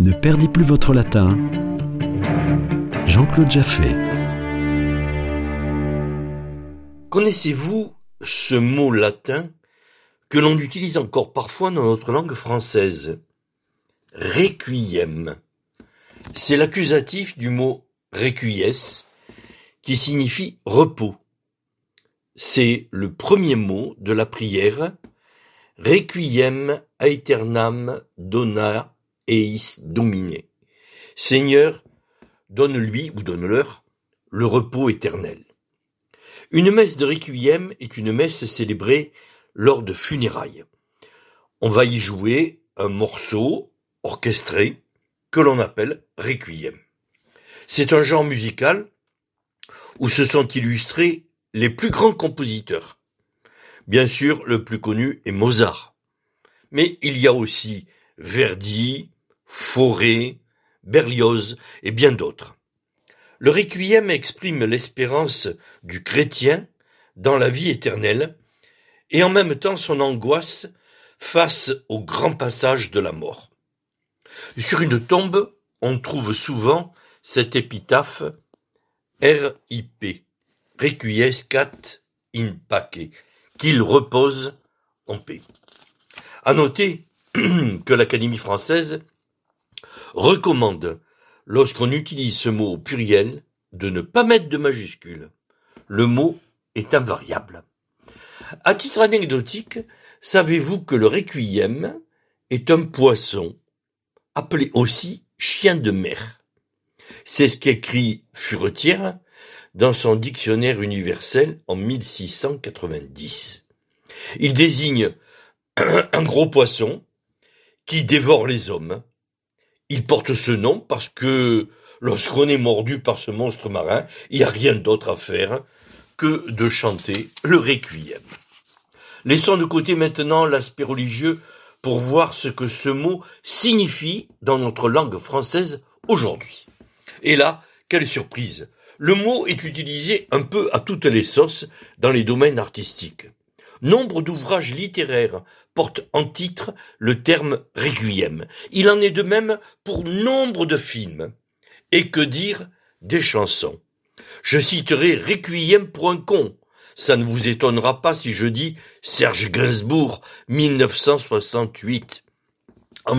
Ne perdez plus votre latin. Jean-Claude Jaffé. Connaissez-vous ce mot latin que l'on utilise encore parfois dans notre langue française? Requiem. C'est l'accusatif du mot requies qui signifie repos. C'est le premier mot de la prière Requiem aeternam dona eis Domine. Seigneur, donne-lui ou donne-leur le repos éternel. Une messe de Requiem est une messe célébrée lors de funérailles. On va y jouer un morceau orchestré que l'on appelle Requiem. C'est un genre musical où se sont illustrés les plus grands compositeurs. Bien sûr, le plus connu est Mozart. Mais il y a aussi Verdi, Fauré, Berlioz et bien d'autres. Le Requiem exprime l'espérance du chrétien dans la vie éternelle et en même temps son angoisse face au grand passage de la mort. Sur une tombe, on trouve souvent cette épitaphe R.I.P. Requiescat in pace, qu'il repose en paix. À noter que l'Académie française recommande, lorsqu'on utilise ce mot au pluriel, de ne pas mettre de majuscule. Le mot est invariable. À titre anecdotique, savez-vous que le requiem est un poisson, appelé aussi chien de mer? C'est ce qu'écrit Furetière dans son dictionnaire universel en 1690. Il désigne un gros poisson qui dévore les hommes. Il porte ce nom parce que lorsqu'on est mordu par ce monstre marin, il n'y a rien d'autre à faire que de chanter le requiem. Laissons de côté maintenant l'aspect religieux pour voir ce que ce mot signifie dans notre langue française aujourd'hui. Et là, quelle surprise! Le mot est utilisé un peu à toutes les sauces dans les domaines artistiques. Nombre d'ouvrages littéraires portent en titre le terme requiem. Il en est de même pour nombre de films. Et que dire des chansons? Je citerai Requiem pour un con. Ça ne vous étonnera pas si je dis Serge Gainsbourg, 1968. En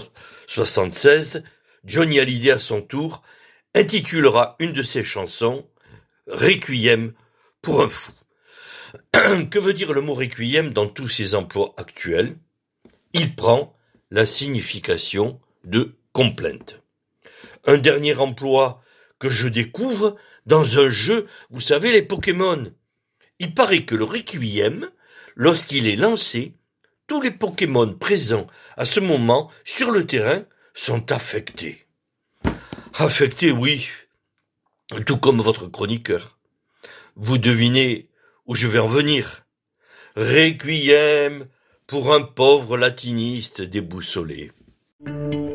1976, Johnny Hallyday à son tour intitulera une de ses chansons Requiem pour un fou. Que veut dire le mot requiem dans tous ses emplois actuels? Il prend la signification de complainte. Un dernier emploi que je découvre dans un jeu, vous savez, les Pokémon. Il paraît que le requiem, lorsqu'il est lancé, tous les Pokémon présents à ce moment sur le terrain sont affectés. Affectés, oui, tout comme votre chroniqueur. Vous devinez où je vais en venir. Requiem pour un pauvre latiniste déboussolé.